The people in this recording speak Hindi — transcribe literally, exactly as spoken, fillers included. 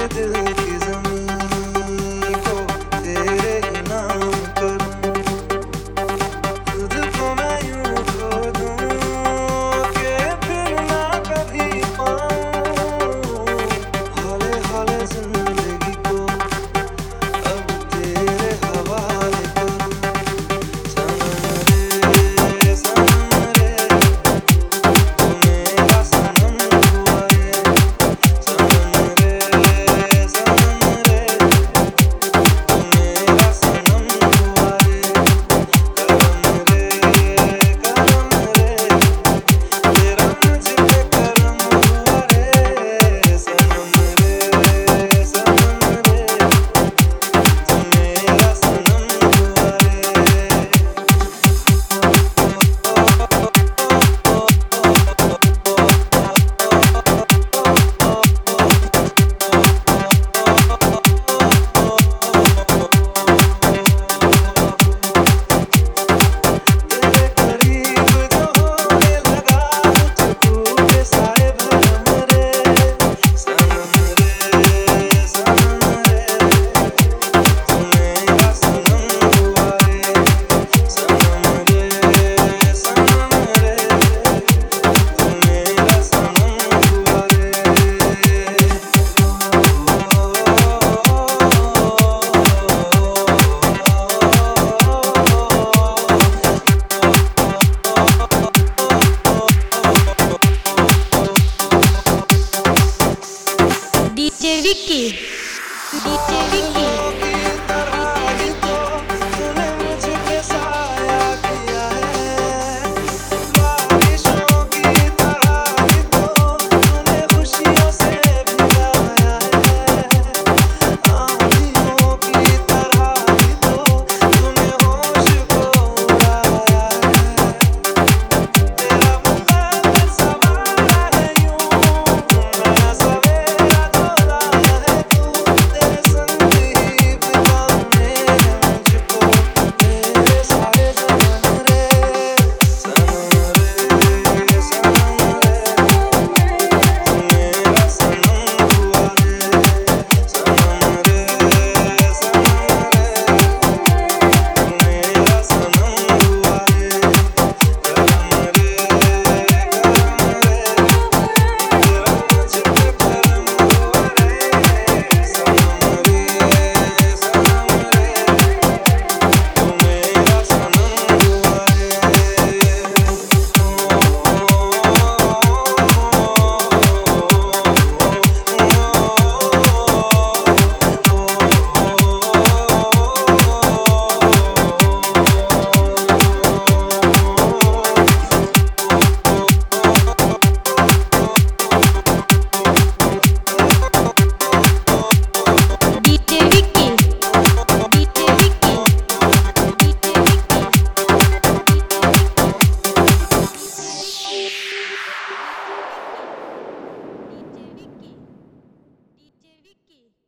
दिल की ज़मीं को तेरे ही नाम करूं, खुद को मैं यूं खो दूं कि फिर ना कभी पाऊं। हौले हौले जिंदगी को अब तेरे हवाले करूं। सनम रे सनम रे तू मेरा सनम हुआ रे। सनम रे सनम रे तू मेरा सनम हुआ रे। करम रे करम रे तेरा मुझ पे करम हुआ रे। सनम रे सनम रे तू मेरा सनम हुआ रे। तेरे करीब जो होने लगा मुझको के सारे भरम रे। सनम रे सनम रे तू मेरा सनम हुआ रे। सनम रे सनम रे तू मेरा सनम हुआ रे। डीजे विक्की डीजे विक्की की तरह ही तो तूने मुझ पे साया किया है। बारिशों की तरह ही तो तूने खुशियों से भिगाया है। आंधियों की तरह ही तो तूने होश को उड़ाया है। तेरा मुकद्दर सवारा है यूं नया सवेरा तो लाया है तू। तेरे संग ही बिताने हैं मुझको तेरे सारे जन्म रे। सनम रे सनम रे तू मेरा सनम हुआ रे। सनम रे सनम रे तू मेरा सनम हुआ रे। करम रे करम रे तेरा मुझ पे करम हुआ रे। सनम रे सनम रे तू मेरा सनम हुआ DJ Vicky DJ Vicky DJ Vicky DJ Vicky